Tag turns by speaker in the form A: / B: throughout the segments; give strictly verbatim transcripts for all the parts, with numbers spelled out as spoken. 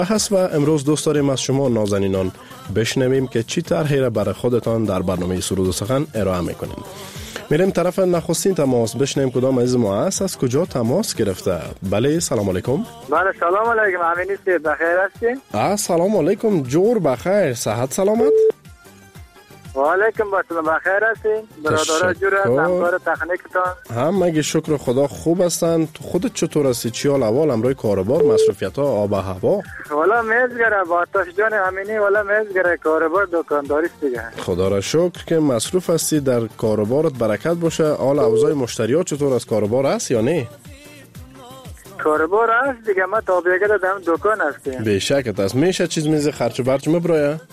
A: هست و امروز دوست داریم از شما نازنینان بشنویم که چی طرحی را برای خودتان در برنامه سرود و سخن ارائه میکنیم. میریم طرف نخستین تماس بشنویم کدام عزیز ما است، از کجا تماس گرفته. بله سلام علیکم.
B: بله سلام علیکم، امینی است، بخیر هستین؟
A: السلام علیکم، جور بخیر، صحت سلامت؟
B: و علیکم السلام، بخیر هستین؟ برادرها جور هست، همکار تکنیکتان؟
A: هم مگه شکر خدا خوب هستن. تو خودت چطور هستی؟ چی حال احوال؟ امروز کاروبار، مصرفیت ها، آب و هوا؟
B: والا میزگره با آتش جان امینی، والا میزگره کاروبار دکانداری است دیگه.
A: خدا را شکر که مصروف هستی، در کاروبارت برکت باشه. حال اوضاع مشتریات چطور از کاروبار است یا نه؟
B: کاروبار هست دیگه، ما تابعه دادم دکان هستیم.
A: به شکت است. میشه چیز میز خرچ و برچ مبرایه؟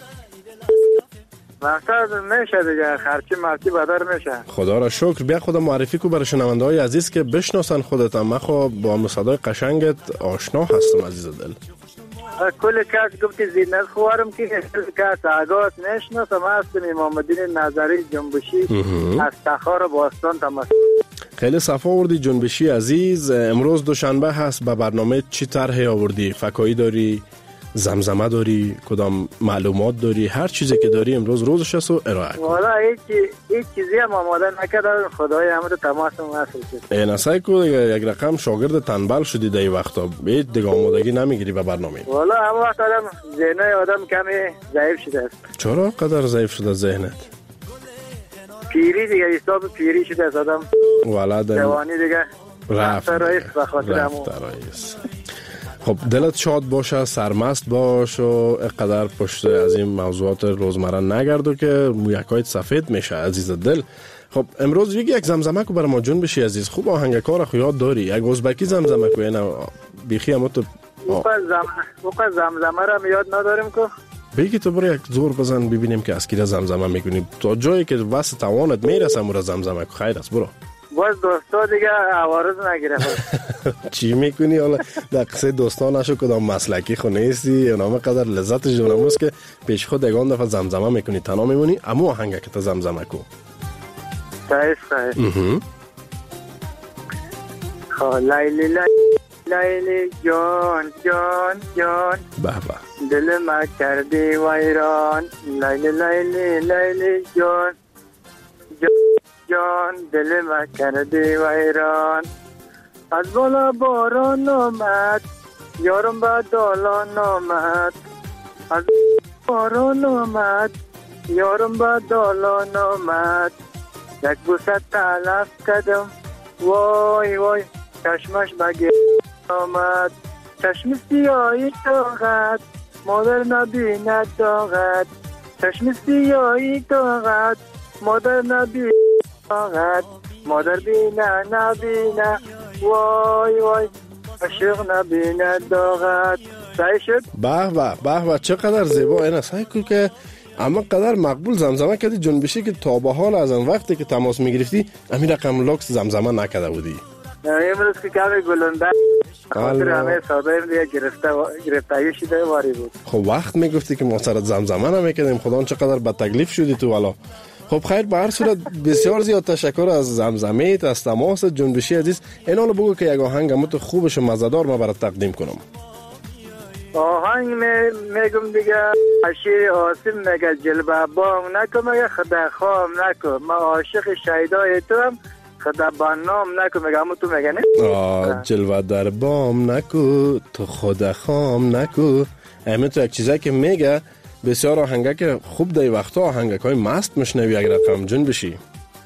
B: مقصد میشه دیگه، خرچی مرچی بدر میشه.
A: خدا را شکر. بیا خدا معرفی کو برای شنونده های عزیز که بشناسن خودت. من خو با صدای قشنگت آشنا هستم عزیز دل.
B: کل کس گفتی زینت خوارم که کل کس آگاهت نشناسم. هستم امام الدین نظری جنبشی از تخار باستان تماس.
A: خیلی صفا آوردی جنبشی عزیز. امروز دوشنبه هست، به برنامه چی طرحی آوردی؟ فکایی داری؟ زمزمه داری؟ کدام معلومات داری؟ هر چیزی که داری امروز روزش است و ارائه کن.
B: والا هیچ هیچ چیزی هم آماده نکردم، خدای امر تماس وصل شد.
A: این اسای کو یک رقم شاگرد تنبل شدی در این وقتا، هیچ دیگه آمادگی نمیگیری به برنامه.
B: والا همون وقت آدم ذهنای آدم کمی ضعیف شده است.
A: چرا قدر ضعیف شده ذهنت؟
B: پیری دیگه، حساب پیری شده است آدم.
A: والا
B: جوانی دیگه
A: رفت
B: رئیس به خاطر همون.
A: رئیس. خب دلت شاد باشه، سرمست باش و اقدر پشت از این موضوعات روزمره نگردو که مویکایت سفید میشه عزیز دل. خب امروز یک یک زمزمه کو برای ما جون بشی عزیز. خوب آهنگکار خو یاد داری؟ یک ازبکی زمزمه کو اینا بیخی هم تو
B: اوپا زمزمه را یاد نداریم که
A: بگی تو برو یک زور بزن ببینیم که از کی زمزمه میکنی. تو جایی که واسه توانت میرسه مورا زمزمه کو. خیر است برو.
B: باز دوستا دیگه عوارض نگیره.
A: چی میکنی حالا؟ در قصه دوستان نشو کدام مسلکی خو نیستی. نامه قدر لذت جونموز که پیش خود یگان دفعه زمزمه میکنی تنها میمونی. اما آهنگه که تا زمزمه کو.
B: صحیح صحیح. لیلی لیلی لیلی جان جان جان
A: به به
B: دل ما کردی ویران. لیلی لیلی لیلی جان جان جان دل ما کردی ویران. از بالا باران آمد یارم با دالان آمد. از باران آمد یارم با دالان آمد. یک بوسه تلف کردم وای وای چشمش بگیر آمد. چشم سیاهی طاقت مادر نبیند طاقت. چشم سیاهی طاقت مادر نبیند طاقت. مادر بینه نبینه وای وای عشق نبینه طاقت. صحیح شد؟
A: به به به به چقدر زیبا. این است که اما قدر مقبول زمزمه کردی جنبشی که تا به حال از اون وقتی که تماس میگرفتی همین رقم لکس زمزمه نکرده بودی.
B: امروز که کمی گلنده خاطر همه ساده دیگه گرفته گرفتایی شده واری بود.
A: خب وقت میگفتی که ما سرت زمزمه نمیکردیم. خدا چقدر با تکلیف شدی تو والا. خب خیر، به هر صورت بسیار زیاد تشکر از زمزمه‌ت، از تماس جنبشی عزیز. این حالا بگو که یک آهنگ مت خوبش و مزه‌دار ما برات تقدیم کنم.
B: آهنگ میگم دیگه شیر آسیم میگه جلبه بام نکن مگه خدا خام نکن. ما عاشق شیدای تو هم خدا بانام نکن میگه. همون تو میگه نه
A: آه جلوه در بام نکو تو خدا خام نکو. همین تو یک چیزایی که میگه بسیار آهنگه که خوب دی وقتا آهنگه که های مست مشنوی اگر رقم جن بشی.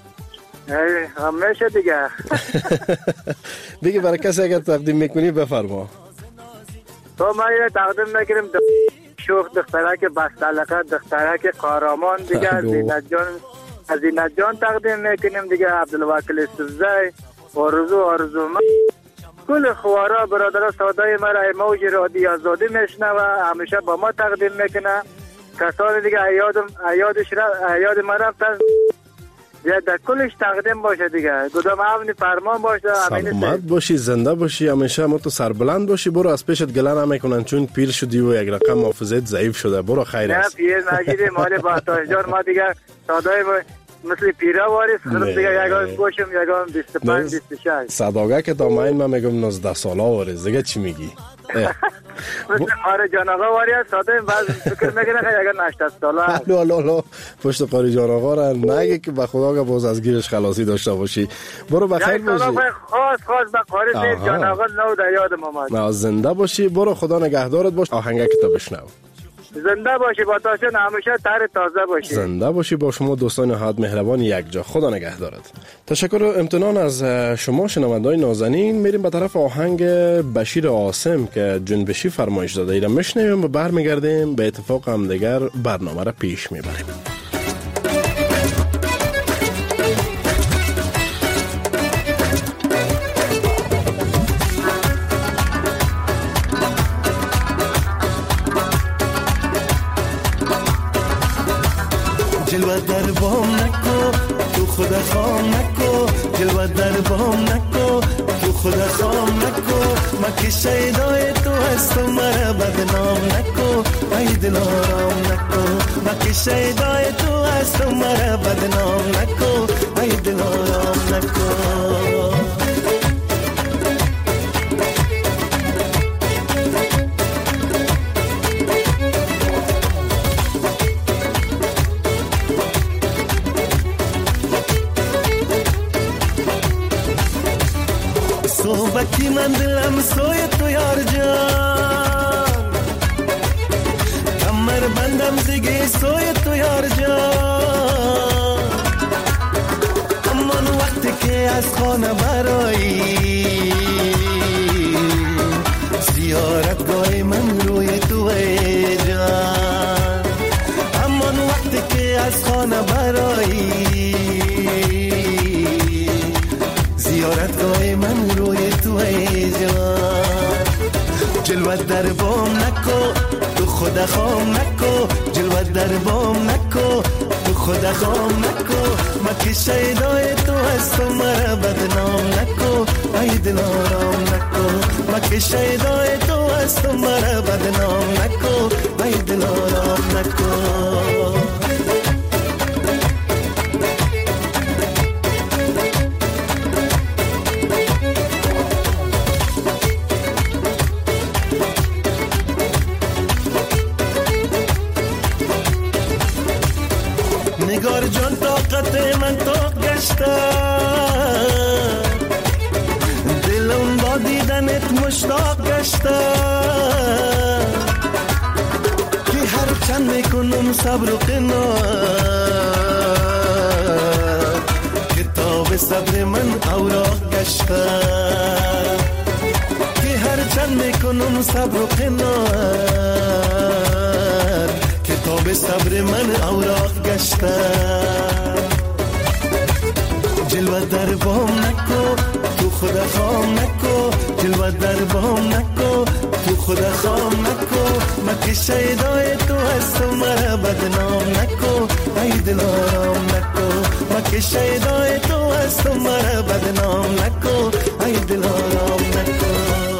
B: همیشه دیگه.
A: بگی برای کسی اگر تقدیم میکنی بفرما.
B: تو ما یه تقدیم میکنیم شوخ دختره که بستلقه دختره که قهرمان دیگه زینت جان از زینت جان تقدیم میکنیم دیگه. عبدالوکیل سوزی آرزو آرزو ما کل خوارا برادر سادای مرا موج رادی آزادی میشنوه همیشه با ما تقدیم میکنه. کسانی دیگه ایادم ایادش را ایاد ما رفتن یا در کلش تقدیم باشه دیگه. گدام امن فرمان باشه.
A: سلامت باشی، زنده باشی، همیشه ما تو سربلند باشی. برو از پیشت گله نمیکنن چون پیر شدی و یک رقم حافظت ضعیف شده. برو خیر است.
B: نه پیر نشیدی مال با تاجدار ما دیگه سادای مثل پیرا وارث خودم دیگه یگان باشم یگان بیست و پنج بیست و شش
A: صداگه که دامین من میگم نوزده ساله وارث دیگه چی میگی؟
B: مثل قاری جان آقا واری هست ساده این بعض فکر میکنه که یگان هشتاد ساله هست.
A: لو لو لو پشت قاری جان آقا را نگه که به خدا که باز از گیرش خلاصی داشته باشی. برو بخیر باشی.
B: خاص خاص به قاری سید جان آقا نو در یادم آمد.
A: نه زنده باشی. برو خدا نگهدارت باش. آهنگه که تا بشنو.
B: زنده باشی با تاشن همیشه تر تازه باشی.
A: زنده باشی با شما دوستان نهایت مهربان یک جا. خدا نگهدارت. تشکر و امتنان از شما شنوندگان نازنین. میریم به طرف آهنگ بشیر عاصم که جنبشی فرمایش داده ایران میشنویم و برمیگردیم به اتفاق هم دیگر برنامه را پیش میبریم.
C: جلوه در بام نکو تو خدا خام نکو جلوه در بام نکو تو خدا خام نکو ما که شیدای تو هستم مرا بدنام نکو ای دل آرام نکو ما که شیدای تو هستم مرا بدنام نکو ای دل آرام نکو صحبتی من دلم سوی تو یار جان کمر بندم زگی سوی تو یار جان امان وقتی که از خانه برایی زیارتگاه من روی تو ای جان امان وقتی که از خانه برایی زیارتگاه من روی تو ای جان جلوه در بام نکو تو خدا خام نکو جلوه در بام نکو تو خدا خام نکو ما که شیدای تو هستم مرا بدنام نکو ای دل آرام نکو ما که شیدای تو هستم مرا بدنام نکو ای دل آرام نکو نگار جان طاقت من طاق گشته دلم با دیدنت مشتاق گشته که هر چند میکنم صبر و قناعت کتاب صبر من اوراق گشته که هر چند میکنم صبر و قناعت کتاب صبر من اوراق گشته جلوه در بام نکو تو خدا خام نکو جلوه در بام نکو تو خدا خام نکو ما که شیدای تو هستم مرا بدنام نکو ای دل آرام نکو ما که شیدای تو هستم مرا بدنام نکو ای دل آرام نکو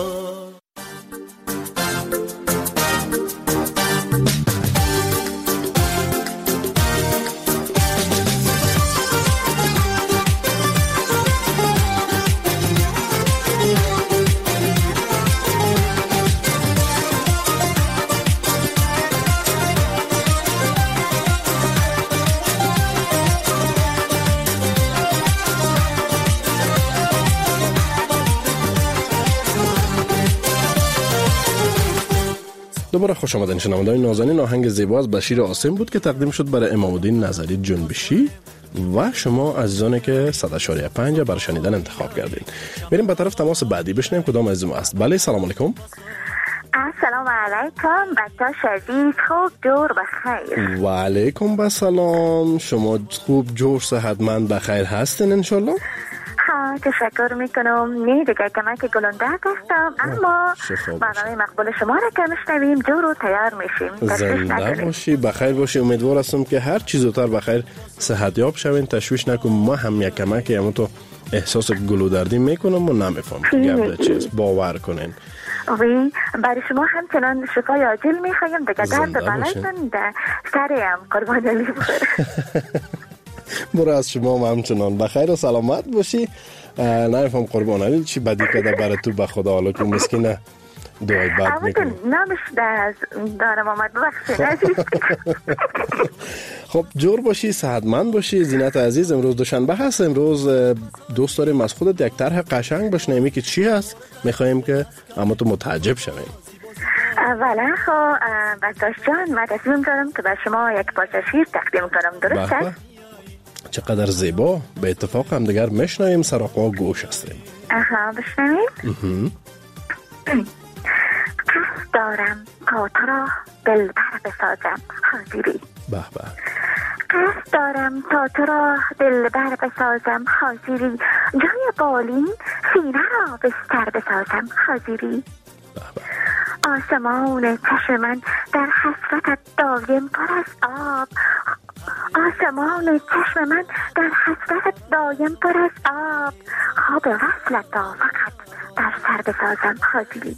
A: دوباره خوش آمدین شنوندگان نازنین. آهنگ زیبا از بشیر عاصم بود که تقدیم شد برای امام الدین نظری جنبشی و شما عزیزانی که صد و پنج برای شنیدن انتخاب کردین. میریم به طرف تماس بعدی بشنیم کدام از ما است. بله سلام علیکم.
D: السلام علیکم بچه شدید خوب جور بخیر.
A: و علیکم بسلام. شما خوب جور صحتمند بخیر هستین انشالله؟
D: ها تشکر میکنم. نه دیگه که من که گلنده هستم اما برنامه مقبول شما را که میشنویم جور و تیار میشیم.
A: زنده باشی بخیر باشی. امیدوار هستم که هر چیز زودتر بخیر صحت یاب شوین. تشویش نکن ما هم یک کمک همون تو احساس گلو دردی میکنم و نمیفهم گپ چیز باور کنین.
D: وی برای شما همچنان شفای عاجل میخوایم دیگه درد بلایتون ده سریم قربان علی بخیر.
A: برو از شما هم همچنان بخیر و سلامت باشی. نمیفهم قربان علی چی بدی کده برای تو به خدا، حالا که مسکینه دعای بد میکنی.
D: اما نامش در دارم آمد ببخشید عزیز.
A: خب جور باشی، صحتمند باشی. زینت عزیز، امروز دوشنبه هست. امروز دوست داریم از خودت یک طرح قشنگ بشنویم که چی هست. میخوایم که اما تو متعجب شویم.
D: اولا خب بکتاش جان، من تصمیم دارم که به شما یک پارچه شیر تقدیم کنم، درست است؟
A: چقدر زیبا. به اتفاق هم دیگر میشنویم، سراغا گوش هستیم.
D: آها بشنویم. قصد دارم تا تو را دلبر بسازم حاضری.
A: به به.
D: قصد دارم تا تو را دلبر بسازم حاضری، جای بالین سینه را بستر بسازم حاضری. آسمان چشم من در حسرتت دایم پر از آب، آسمان چشم من در حسرتت دایم پر از آب، خواب وصلت را فقط در سر بسازم حاضری.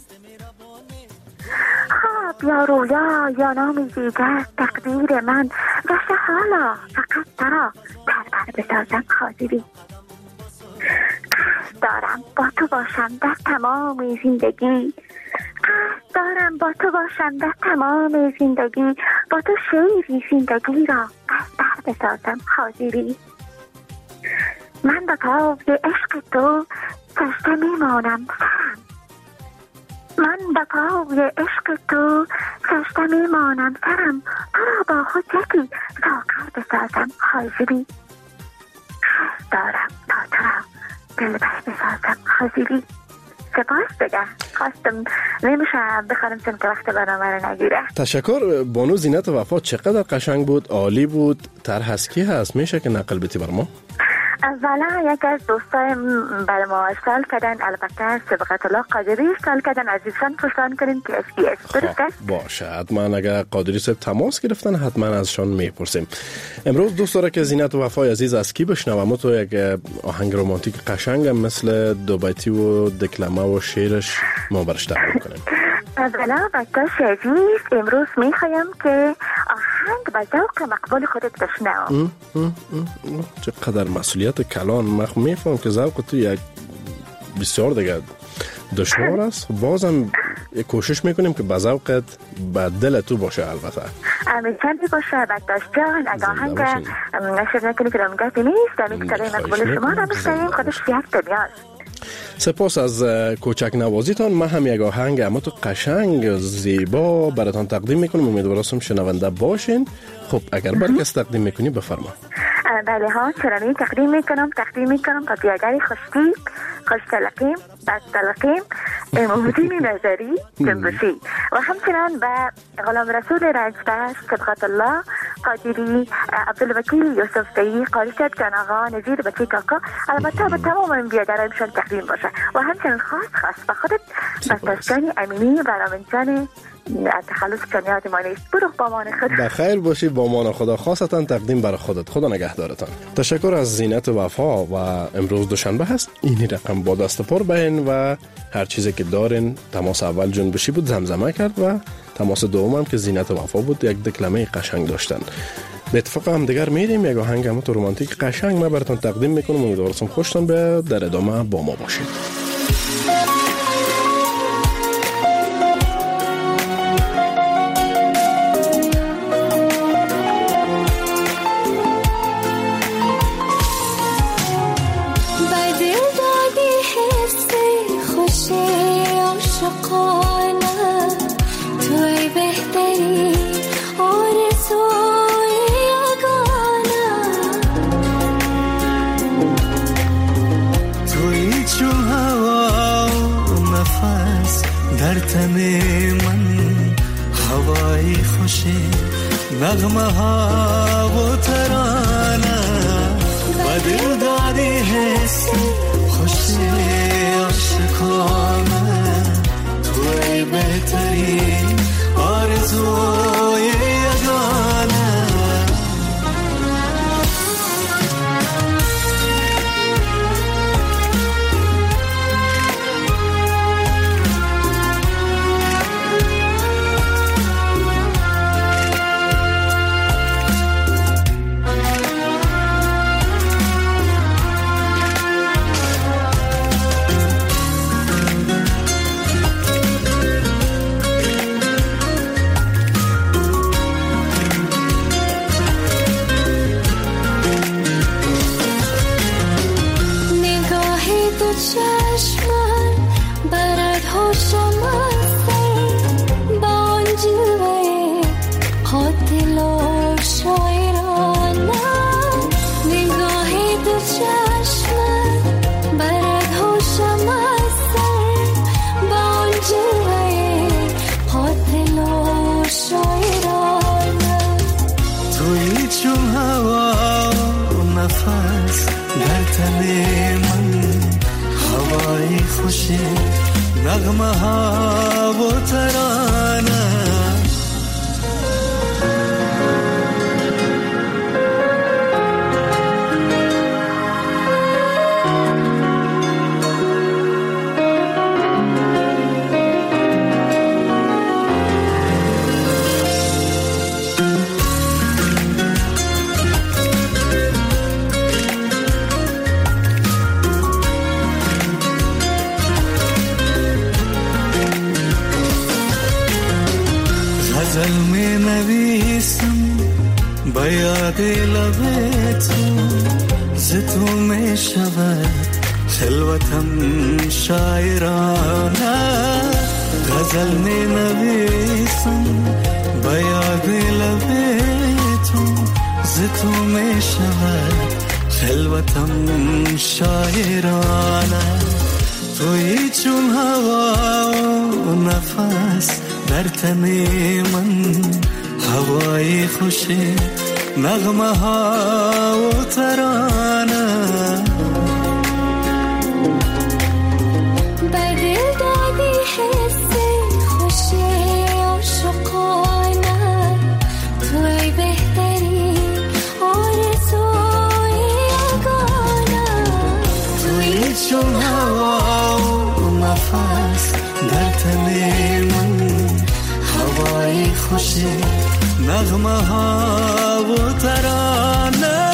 D: خواب یا رویا یا نامی دیگر تقدیر من، گشت حالا فقط ترا در بر بسازم حاضری. قصد دارم با تو باشم در تمام زندگی، قصد دارم با تو باشم در تمام زندگی، با تو شیری زندگی را از در بسازم حاضری. من با پای عشق تو سجده میمانم سرم، من با پای عشق تو سجده میمانم سرم، تو را با خود یکی ساغر بسازم حاضری. قصد دارم تا تو را دلبر بسازم حاضری. سپاس دیگه خواستم نمیشه بخوانم چون که وقت برنامه رو نگیره.
A: تشکر بانو زینت وفا، چقدر قشنگ بود، عالی بود. طرح از کی هست؟ میشه که نقل بتی بر ما؟
D: اولا یک از دوستایم برای ما ارسال کردن، البته سبقت الله قادری ارسال کردن، عزیزان پرسان کردن که اس بی اس درست است؟
A: باشه، حتما اگر قادری صاحب تماس گرفتن حتما ازشان میپرسیم. امروز دوست داره که زینت وفای عزیز از کی بشنوم؟ تو یک آهنگ رمانتیک قشنگ مثل دو بیتی و دکلمه و شعرش ما برش تقدیم کنیم.
D: اولا بکتاش عزیز، امروز میخوایم که آهنگ به ذوق مقبول خودت بشنوم.
A: چقدر مسئولیت کلان. من میفهم که ذوق تو یک بسیار دیگه دشوار است، بازم یک کوشش میکنیم که به ذوقت به دل تو باشه. البته
D: امیدوارم باشه بکتاش جان. اگه آهنگ نشر نکنی که رامگاتی نیست، امیدوارم که مقبول شما رو بشنویم، خودش یک دنیاست.
A: سپاس از کوچک نوازیتان. من هم یک آهنگ اما تو قشنگ زیبا براتان تقدیم میکنم، امیدوارم شنونده باشین. خب اگر برکس تقدیم میکنی بفرما.
D: بله ها، چرا تقدیم میکنم تقدیم میکنم با بیادری خوشتی خوش تلقیم بد تلقیم امامدین نظری جنبشی و همچنان به غلام رسول رنجبر صدقات الله قادری عبدالوکیل یوسف دی قارشت جان آقا نظیر بچه کاکا، البته به تمام این بیادرهایشان تقدیم باشه و همچنان خاص خاص به خودت بستاشتانی امینی و رامنجان تخلص کنیات ما نیست. برو با مان خود
A: بخیر باشی. با مان خدا خواستن تقدیم برای خودت. خدا نگهدارتان. تشکر از زینت وفا. و امروز دوشنبه هست، این رقم با دست پر بین و هر چیزی که دارین. تماس اول جنبشی بود، زمزمه کرد و تماس دوم هم که زینت وفا بود، یک دکلمه قشنگ داشتن. به اتفاق هم دیگر میریم یک آهنگ هم تو رمانتیک قشنگ ما براتون تقدیم میکنم. امیدوارم خوشتون به در ادامه با ما باشید.
C: نغمه ها و ترانه و دل دادی حس خوشی عاشقانه، توی بهترین آرزوی یگانه. نفس در تن من، هوای خوشی نغمه ها و ترانه. غزل می نویسم با یاد لب تو، ز تو می شود خلوتم شاعرانه. غزل می نویسم با یاد لب تو، ز تو می شود خلوتم شاعرانه. تویی چون هوا و نفس در تن من، هوای خوشی نغمه ها و ترانه.
E: بر دل دادی حس خوشی عاشقانه، توی بهترین آرزوی یگانه.
C: توی چون هوا و نفس در تن من، هوای خوشی نغمه ها و ترانه.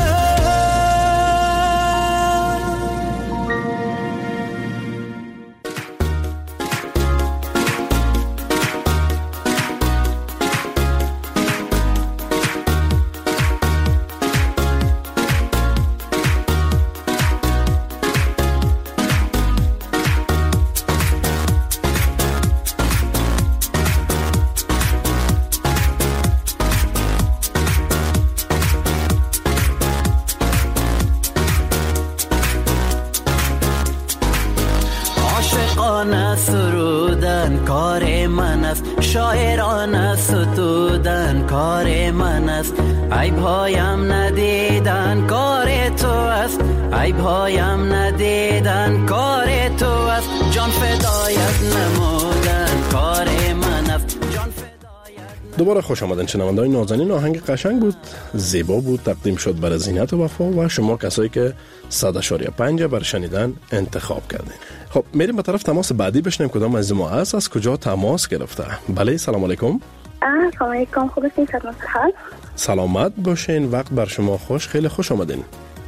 F: سرودن کار من است، شاعرانه ستودن کار من است. عیبهایم ندیدن کار تو است، عیبهایم ندیدن کار تو است. جان فدایت نمودن کار من است، جان فدایت.
A: دوباره خوش آمدن شنونده‌های نازنین. آهنگ قشنگ بود، زیبا بود، تقدیم شد برای زینت و وفا و شما کسایی که صد و پنج بر شنیدن انتخاب کردین. خب میریم به طرف تماس بعدی، بشنیم کدام از ما است، از کجا تماس گرفته. بله سلام علیکم.
D: سلام علیکم، خوب هستین؟ سلامت
A: سلامت باشین، وقت بر شما خوش، خیلی خوش آمدین.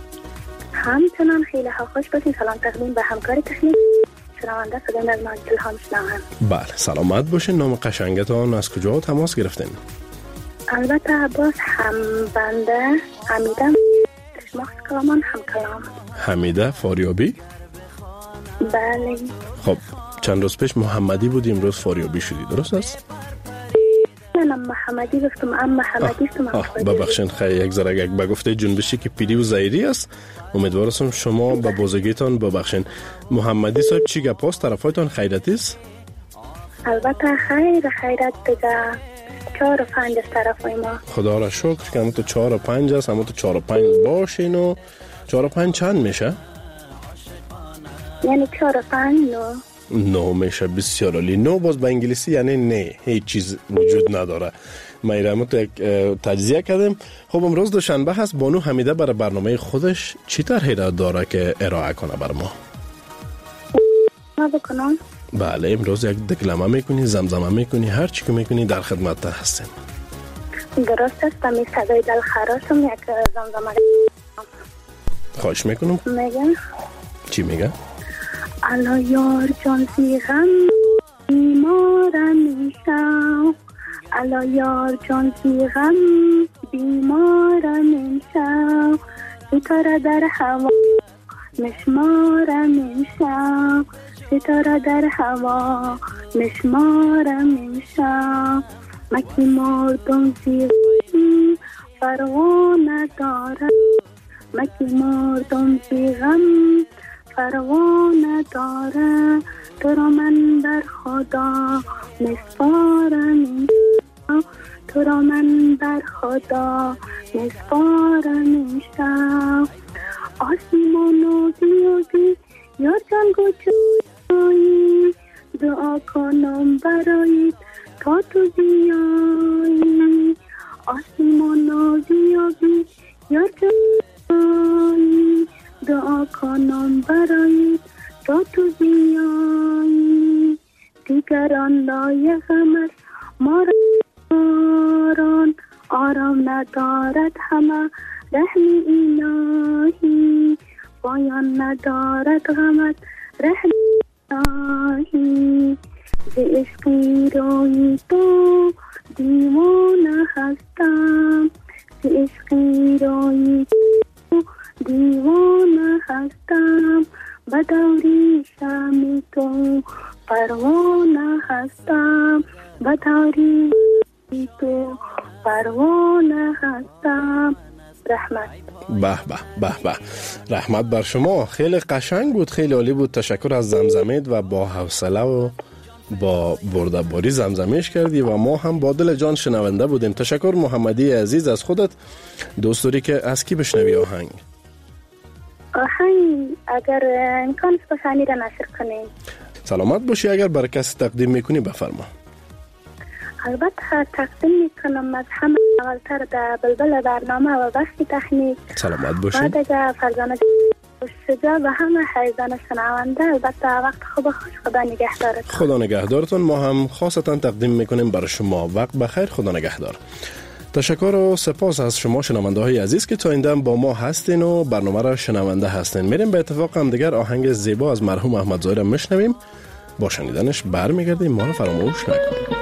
D: همچنان خیلی خوش باشین. سلام تقدیم به همکار تکنیک شنونده صدای از مجلس هم شنوم.
A: بله سلامت باشین. نام قشنگتان، از کجا تماس گرفتین؟
D: البته باز هم بنده حمیده شماخت کلامان هم کلام.
A: حمیده فاریابی؟
D: بله.
A: خب چند روز پیش محمدی بودی، امروز فاریابی شدی، درست است؟
D: من محمدی گفتم، ام محمدی استم.
A: ببخشید خیلی یک ذره یک بگفته جنبشی که پیری و زایری است. امیدوارم شما با بزرگیتان ببخشید. محمدی صاحب چی گپ است؟ طرفایتان خیرتی است؟
D: البته خیر خیرت دیگه. چهار و پنج از طرفای ما.
A: خدا را شکر که همون تو چهار و پنج است، همون تو چهار و پنج باشین. و چهار و پنج چند میشه؟
D: یعنی چهار و پنج نو.
A: نو میشه، بسیار عالی. نو باز به انگلیسی یعنی نه، هیچ چیز وجود نداره. ما ایرامو تو تجزیه کردیم. خب امروز دوشنبه هست، بانو حمیده برای برنامه خودش چی طرحی داره که ارائه کنه بر ما؟
D: ما بکنم؟
A: بله امروز یک دکلمه میکنی، زمزمه میکنی، هر چی که میکنی در خدمت هستیم.
D: درست است، می صدای دل خراشم یک زمزمه.
A: خواهش میکنم.
D: میگم
A: چی میگه؟
D: الا یار جان زی غم بیمارم میشم، الا یار جان زی غم بیمارم میشم، ستاره در هوا مشمارم میشم، ستاره در هوا مشمارم میشم، مکی مردم زی غم فروا ندارم، مکی مردم زی غم فروا نداره، تو را من در خدا مسپارم، تو را من در خدا مسپارم میشم. آسمان و زیادی یار جنگ و جایی دعا کنم برایت تا تو بیایی آسمان و زیادی یار جنگ دعا کنم برایت تا تو بیایی دیگران لایقم است ما ران آرام ندارد همه رحم الهی پایان ندارد غمت رحم الهی ز عشقی روی تو دیوانه هستم ز عشقی روی تو دیوانه هستم بدوری شم تو پروانه هستم بدوری تو پروانه هستم. رحمت.
A: به به به به رحمت بر شما. خیلی قشنگ بود، خیلی عالی بود. تشکر از زمزمید و با حوصله و با بردباری زمزمیش کردی و ما هم با دل جان شنونده بودیم. تشکر محمدی عزیز از خودت. دوست داری که از کی بشنوی آهنگ؟
D: آهنگ اگر امکان است بسانی را نشر کنیم.
A: سلامت باشی. اگر برای کسی تقدیم میکنی بفرما.
D: البته تقدیم میکنم از همه اولتر در بلبل برنامه و بخش تکنیک.
A: سلامت باشی.
D: بعد اگر فرزانه شجاع و همه حیزان شنونده. البته وقت خوب خوش. خدا نگهدارتون.
A: خدا نگهدارتون. ما هم خاصتا تقدیم میکنیم برای شما. وقت بخیر. خدا نگهدار. تشکر و سپاس از شما شنونده های عزیز که تا این دم با ما هستین و برنامه را شنونده هستین. میریم به اتفاق هم دیگر آهنگ زیبا از مرحوم احمد ظاهر میشنویم. با شنیدنش برمیگردیم. ما رو فراموش نکنید.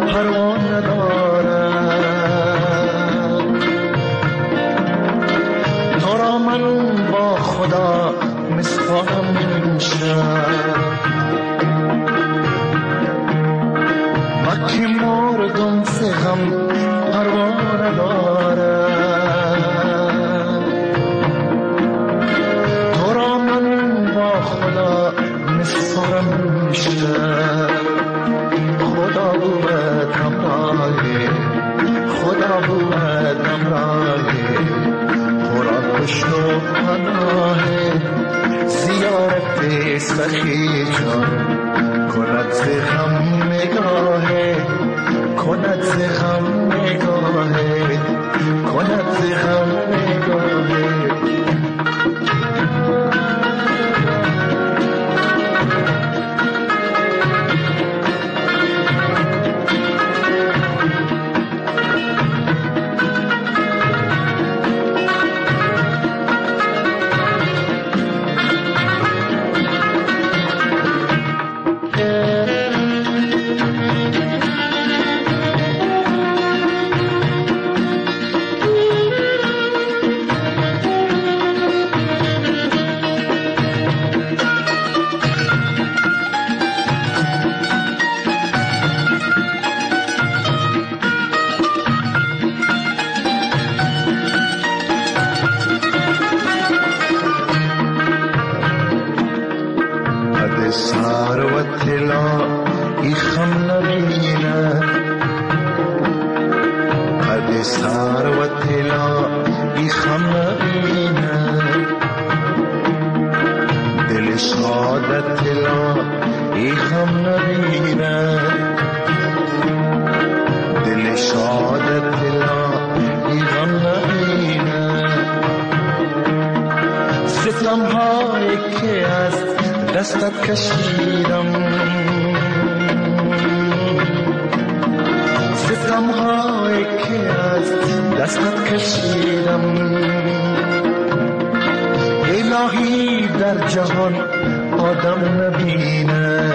C: پروا ندارد. تو را من با خدا مسپارم امشب، وقتی مردم ز غم پروا ندارد. تو را من با خدا مسپارم امشب، خدا بود همراهی، خدا بود همراهی، خورا پشت و پناهی، زیارت سخی جان کند ز غم نگاهی، کند ز غم نگاهی، کند ز غم نگاهی. الهی در جهان آدم نبینه،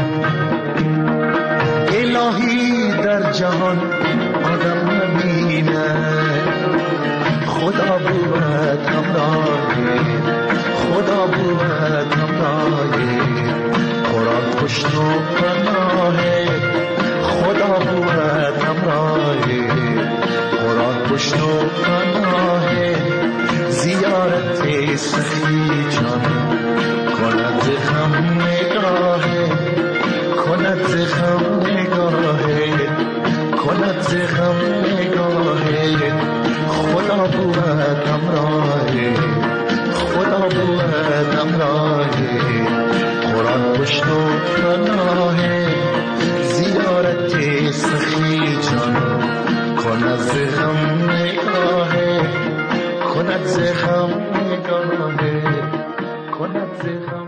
C: الهی در جهان آدم نبینه، خدا بود همراهی، خدا بود همراهی، قرآن پشت و پناهی، خدا بود همراهی، قرآن پشت و پناهی، زیارت سخی جان کند ز غم نگاهی، کند ز غم نگاهی، کند ز غم نگاهی، خدا بود همراهی، خدا بود همراهی، قرآن پشت و پناهی، زیارت سخی جان کند ز غم نگاهی، کند ز غم نگاهی، کند ز غم.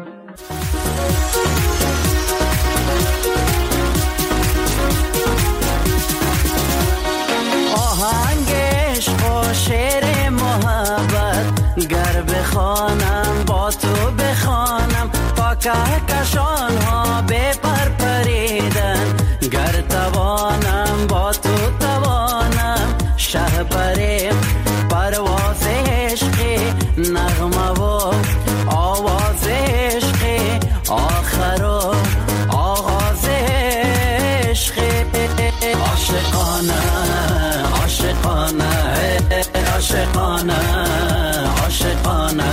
F: آهنگ عشق و شعر محبت گر بخوانم با تو بخوانم، با کهکشان ها بپر پریدن، گر توانم با تو توانم، شهپر پرواز عشقی، نغمه و آواز عشقی، آخر و آغاز عشقی، عاشقانه عاشقانه عاشقانه عاشقانه.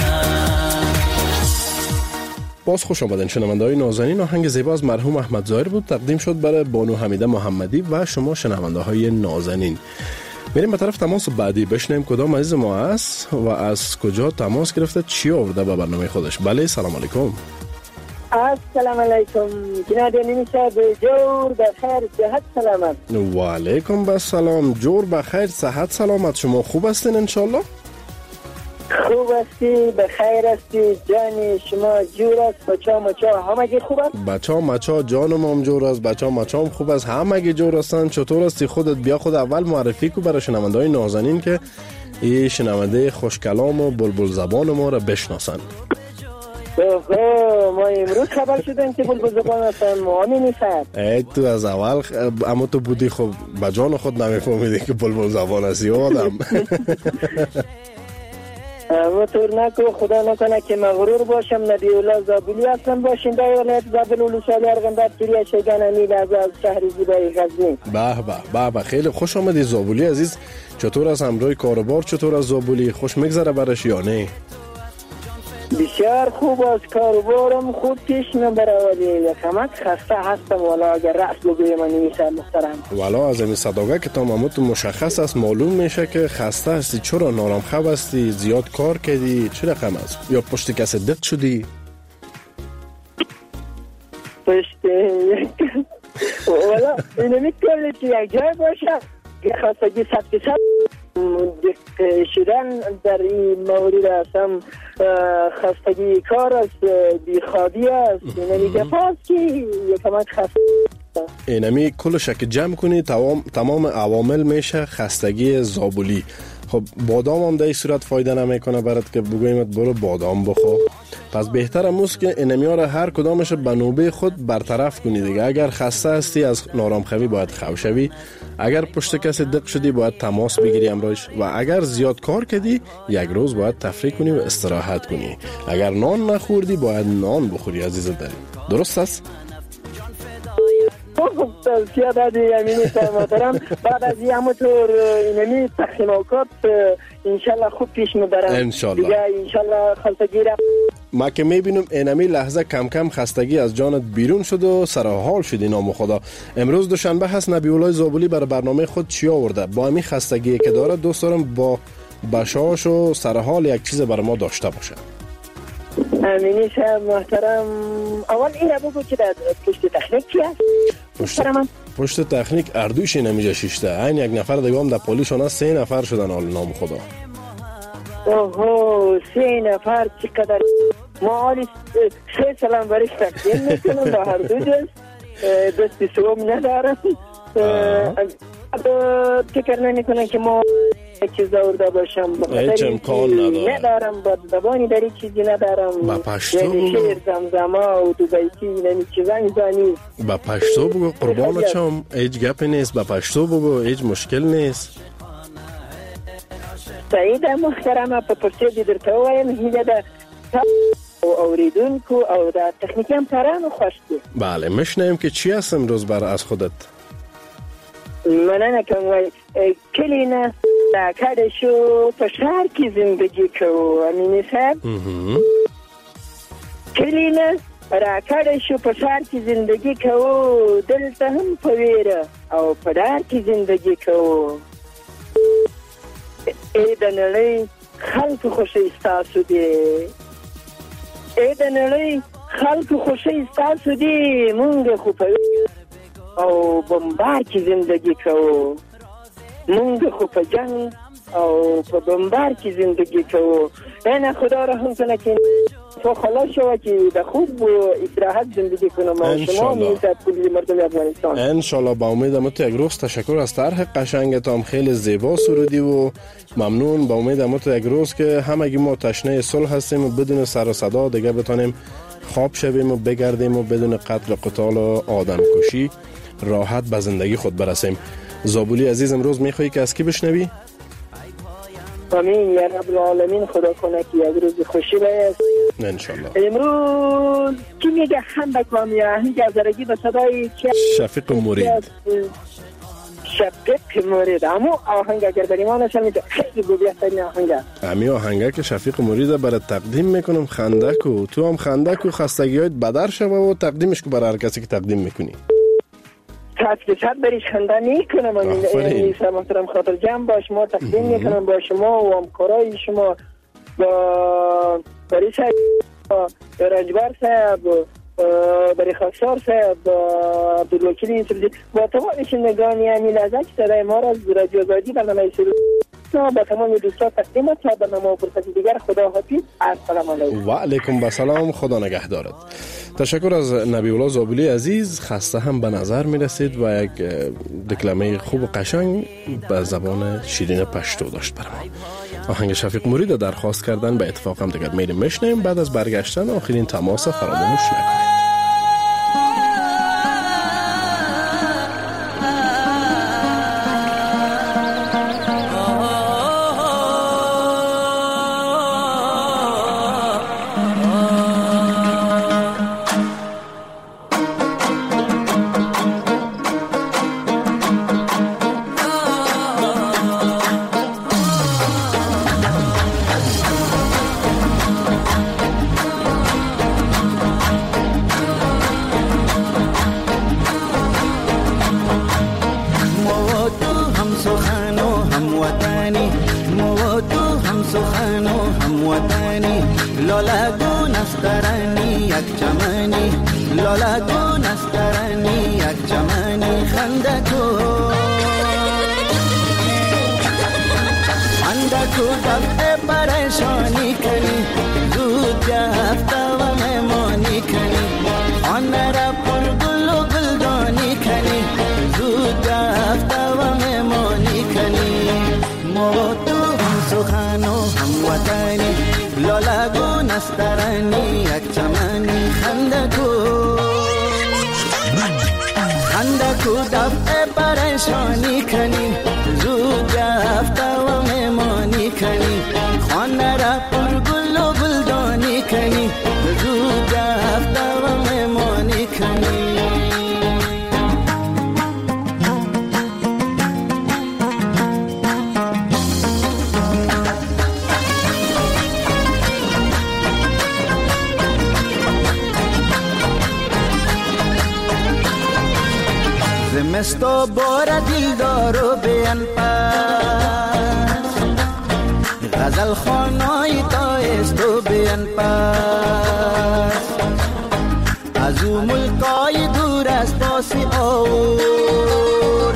A: باز خوش آمدین شنونده‌های نازنین. آهنگ زیبا از مرحوم احمد ظاهر بود، تقدیم شد برای بانو حمیده محمدی و شما شنونده‌های نازنین. میریم به طرف تماس بعدی، بشنویم کدام عزیز ما است و از کجا تماس گرفته، چی آورده به برنامه خودش. بله سلام علیکم.
G: السلام علیکم جناب نمیشه به جور بخیر صحت سلامت.
A: و علیکم السلام، جور بخیر صحت سلامت. شما خوب هستین انشالله؟
G: خوب هستی، بخیر هستی، جان شما جور است، بچا مچا همگی خوب است؟
A: بچا مچا جانم هم جور است، بچا مچا هم خوب است، همگی جور هستن. چطور هستی خودت؟ بیا خود اول معرفی کو برای شنونده‌های نازنین که این شنونده خوشکلام و بلبل زبان ما را بشناسن.
G: اوه ما امروز خبر شدیم که بلبل زبان هستن مؤمنی صاحب.
A: ای تو از اول اما تو بودی خب به جان خود نمیفهمیدی که بلبل زبان هستی آدم.
G: اما طور نکو خدا نکنه که مغرور باشم. نبی الله زابلی هستم باشنده ولایت زابل اولوسالی ارغنداب کیریا شیگان امیل از شهر زیبای غزنی.
A: به به به به خیلی خوش آمدی زابلی عزیز. چطور از همراه کاروبار چطور از زابلی خوش میگذره برش یا نه؟
G: بسیار خوب از کاروبارم خوب پیش نبره ولی یکمک خسته هستم والا اگر رأس بگویم نمیشه محترم.
A: والا از این صداقه که تا ماموت مشخص است معلوم میشه که خسته هستی. چرا نارم خواب هستی؟ زیاد کار کردی؟ چه رقم است؟ یا پشت کسی دق شدی؟
G: پشت والا اینمی کلی که یک جای باشه که خواستگی صد فیصد دق شدن در این مورد هستم. خستگی کار است، بیخوابی است، اینمی گفاست که یکمک خسته.
A: اینمی کلش که جمع کنی تمام, تمام عوامل میشه خستگی زابلی. خب بادام هم در این صورت فایده نمیکنه برات که بگویمت برو بادام بخور. پس بهتر اموست که اینمی ها را هر کدامش به نوبه خود برطرف کنی دیگه. اگر خسته هستی از نارامخوی باید خوشوی، اگر پشت کسی دق شدی باید تماس بگیری امروز، و اگر زیاد کار کردی یک روز باید تفریح کنی و استراحت کنی. اگر نان نخوردی باید نان بخوری عزیز دل. درست است؟
G: خوب توصیه دادی امینی صاحب محترم. بعد از این همونطور اینمی تخیماکات انشالله خوب پیش میبرم
A: انشالله
G: دیگه. انشالله خستگیرم
A: ما که میبینم اینمی لحظه کم کم خستگی از جانت بیرون شد و سرحال شدی. نام خدا امروز دوشنبه هست. نبی الله زابلی برای برنامه خود چی آورده؟ با همین خستگی که داره دوست دارم با بشاش و سرحال یک چیز برای ما داشته باشه.
G: امینی صاحب محترم اول این رو بگو که در پشت تکنیک چی هست؟
A: پشت, پشت تکنیک اردویش نمیجه شیشته. این یک نفر دیگه هم در پولیشونه سه نفر شدن. حال نام خدا
G: اوهو سه نفر چقدر. ما حالی سه سلام برش تقدیم میکنم با هر دو جز دستی سوم ندارم. فکر نمی کنم که ما چیز آورده باشم
A: هیچ امکان ندارم.
G: ندارم با زبانی داری چیزی ندارم.
A: با پشتو
G: یعنی شیر زمزما و دوبیتی نمی چیزا میزانی.
A: با پشتو بگو قربان چم. هیچ گپی نیست. با پشتو بگو هیچ مشکل نیست.
G: سعید محترم په پرچه دي درته وایم هیله ده او اوریدونکو او د تخنیکی همکارانو خوش دي.
A: بله مشنیم که چی هست امروز بر از خودت؟
G: مننه کوم وای کلی نه دا کارشو په شهر کې زندگی کوو امینی صاحب. کلی نه را کارشو په شهر کې زندگی کوو دلته هم په ویره او په دار کې زندگی کوو. ای د نړۍ خلک خوشی ستاسو دی. ای د نړۍ خلک خوشی ستاسو دی. مونږ خو په او بمبار کې زندگی کوو. مونږ خو په جنگ او په بمبار کې زندگی کوو. نه خدا رحم کنه که تو خلاص شو که به خوب استراحت زندگی کنم و شما میزد کلی مردم افغانستان
A: انشالله. با امید امت یک روز تشکر از طرح قشنگت هم خیلی زیبا سرودی و ممنون. با امید امت یک روز که همگی ما تشنه صلح هستیم و بدون سر و صدا دیگه بتانیم خواب شویم و بگردیم و بدون قتل قتال و آدم کشی راحت به زندگی خود برسیم. زابلی عزیز امروز میخوایی که از کی بشنوی؟
G: آمین یا رب العالمین. خدا کنه که یک روز خوشی باید
A: انشالله.
G: امروز کی میگه هم بکنم آهنگ از رگی به صدای
A: شفیق مرید.
G: شفیق مرید اما آهنگ اگر در ایمانش هم میده خیلی بهترین آهنگ
A: امی آهنگه که شفیق مرید برای تقدیم میکنم. خندکو تو هم خندکو خستگیات بدر شوه و تقدیمش که برای هر کسی که تقدیم میکنی
G: صد صد بریش خنده میکنم. این محترم خاطر جمع باش ما تقدیم میکنم با شما و همکارای شما با بری صاحب با رنجبر صاحب بری خاکسار صاحب با عبدالوکیل یوسفزی با تمام شنوندگان یعنی لحظه که صدای ما را از رادیو آزادی برنامه شروع آشنا با تمام دوستان تقدیم تا برنامه و فرصت دیگر خدا حافظ. السلام علیکم.
A: و علیکم السلام. خدا نگهدارت. تشکر از نبی الله زابلی عزیز. خسته هم به نظر می رسید و یک دکلمه خوب و قشنگ به زبان شیرین پشتو داشت برام. آهنگ شفیق مرید درخواست کردن به اتفاق هم دیگر میریم میشنیم. بعد از برگشتن آخرین تماس فراموش نکنید.
F: مستو بورا دل دارو بیان پاس غزل خانای تا استو بیان پاس از او ملکای دور از پاسی اور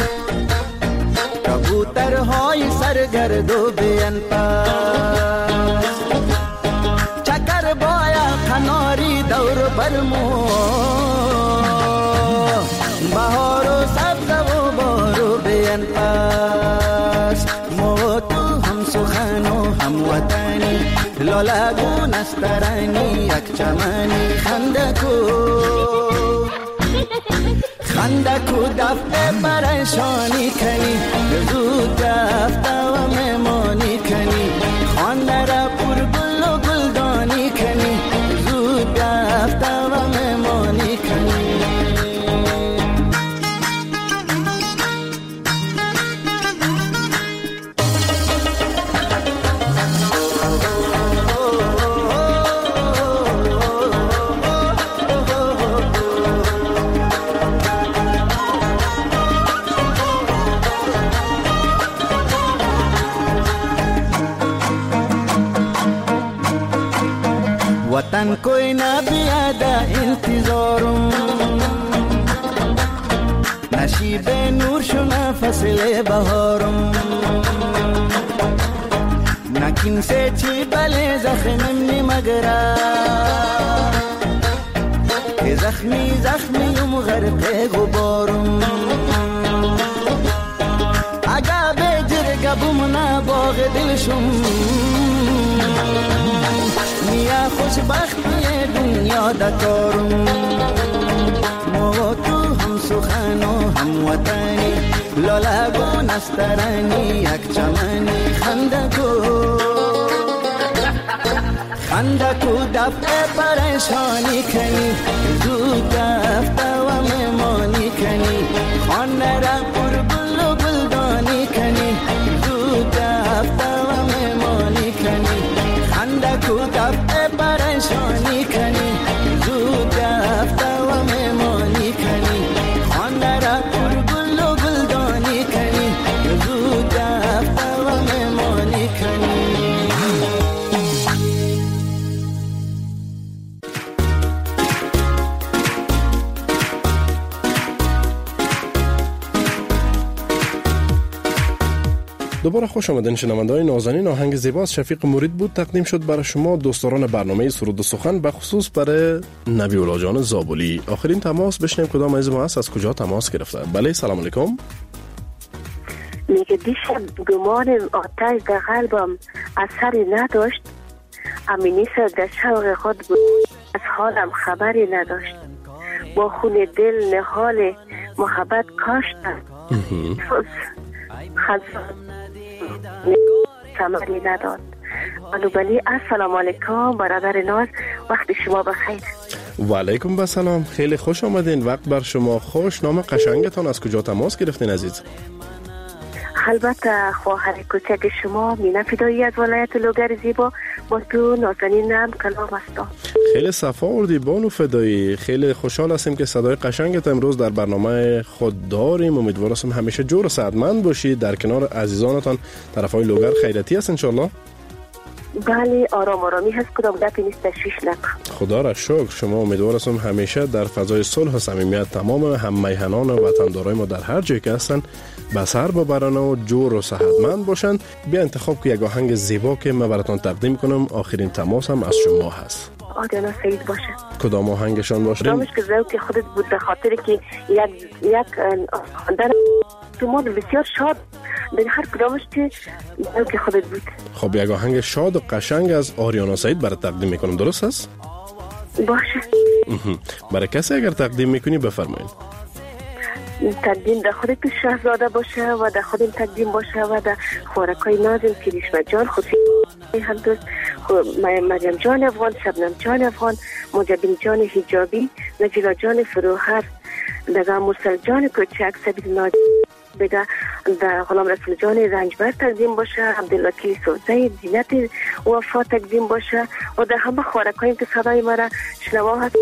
F: کبوترهای سرگردو بیان پاس چکر بایا کناری دور برمو بهار و سبز و بارو بیان پاس ما تو هم سخن و هم وطنی لالگو نسترانی یک چمنی خندکو خندکو دفعه پریشانی کنی زود دفته و مهمانی کنی خانده را پر گل و گلدانی کنی زود دفته و مهمانی کنی वतन कोई ना बियादा इंतजारुम नशीब नूर शुना फसले बहारुम नकिन से छी बले जख्मी मगरा के जख्मी जख्मी यम गरक़े गुबारुम आगा बेजर गबुमना बाग दिलशुम मिया खुशबख्ती दुनिया दकारम मो तो हम सुखानो हम वतनी ललागो नस्तरनी एक चमनी खंदको खंदको दफे परेशानी खनी दूध दफ्ता व मेहमानी खनी खानरा पुर बुल्लो बुल्दानी खनी दूध दफ्ता व मेहमानी खनी खंदको दफे परेशानी खनी दूध दफ्ता व मेहमानी खनी खानरा पुर बुल्लो बुल्दानी खनी दूध दफ्ता व मेहमानी खनी
A: دوباره خوش آمدین شنونده‌های نازنین. آهنگ زیبا از شفیق مرید بود تقدیم شد برای شما دوستداران برنامه سرود و سخن، به خصوص برای نبی الله جان زابلی. آخرین تماس بشنیم کدام از ما است، از کجا تماس گرفته. بله سلام علیکم.
H: میگه دیشب گمان آتش در قلبم اثری نداشت، امینی سر در شوق خود بود، از حالم خبری نداشت، با خون دل نهال محبت کاشتم، خزان ثمری نداد. بنابراین السلام علیکم برادر ناز، وقت شما بخیر.
A: و علیکم بسلام، خیلی خوش آمدین، وقت بر شما خوش. نام قشنگتان، از کجا تماس گرفتین عزیز؟
H: البته خواهر کوچک شما مینا فدایی از ولایت لوگر زیبا، با تو نازنینم کلام هستم.
A: خیلی صفا آوردی بانو فدایی، خیلی خوشحال هستیم که صدای قشنگت امروز در برنامه خود داریم. امیدوارم همیشه جور و صحتمند باشید، در کنار عزیزانتان طرفای لوگر خیرتی است انشالله.
H: بله آرام آرامی هست، کدام گپی نیست، تشویش نکن.
A: خدا را شکر. شما امیدوارم همیشه در فضای صلح و صمیمیت تمام هم میهنان و وطندارای ما در هر جایی که هستن به سر ببرن و جور و صحتمند باشن. بیا انتخاب که یک آهنگ زیبا که من براتون تقدیم کنم. آخرین تماس هم از شما هست.
H: آدیانا سعید باشه.
A: کدام آهنگشان باشه؟
H: کدامش که ذوق خودت بود، به خاطر که یک یک خواندن تو ما بسیار شاد به هر کدامش که ذوق خودت بود.
A: خب یک آهنگ شاد و قشنگ از آریانا سعید برای تقدیم میکنم، درست است؟
H: باشه.
A: برای کسی اگر تقدیم میکنی بفرمایید.
H: تقدیم در خود که شهزاده باشه و در خودم تقدیم باشه و در خوارکای نازم که ریشمه جان، خودی هم دوست مریم جان افغان، شبنم جان افغان، مجبین جان حجابی، نجیلا جان فروهر، دگه مرسل جان کوچک، سبیل ناجی، بگه در غلام رسول جان رنجبر تقدیم باشه، عبدالوکیل سوزه زینت وفا تقدیم باشه و در همه خوارکاییم که صدای مرا شنوا هست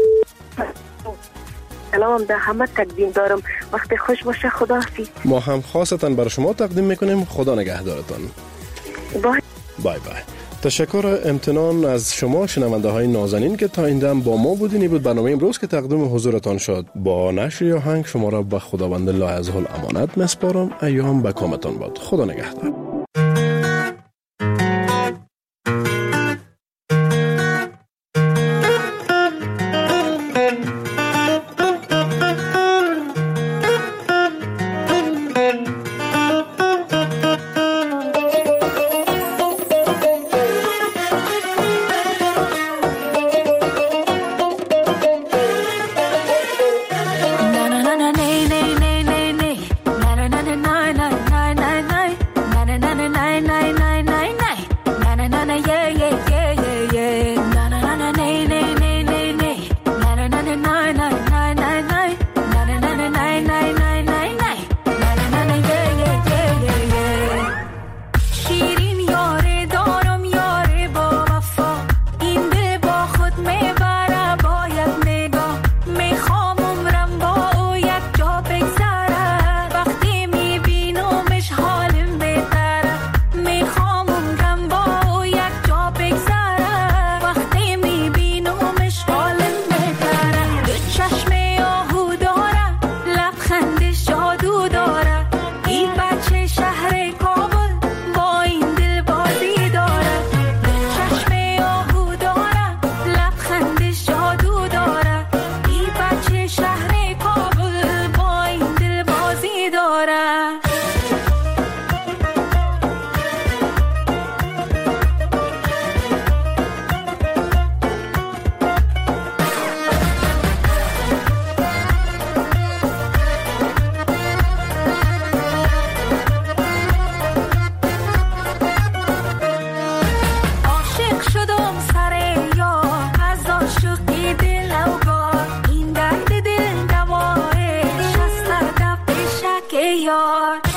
H: سلام در همه تقدیم دارم. وقت خوش باشه، خدا حافظ.
A: ما هم خاصتا برای شما تقدیم میکنیم. خدا نگهدارتان.
H: بای
A: بای بای. تشکر امتنان از شما شنونده های نازنین که تا این دم با ما بودین. بود برنامه امروز که تقدیم حضورتان شد. با نشر آهنگ شما را به خداوند لایزال امانت مسپارم. ایام به کامتان باد. خدا نگهدار.
E: یار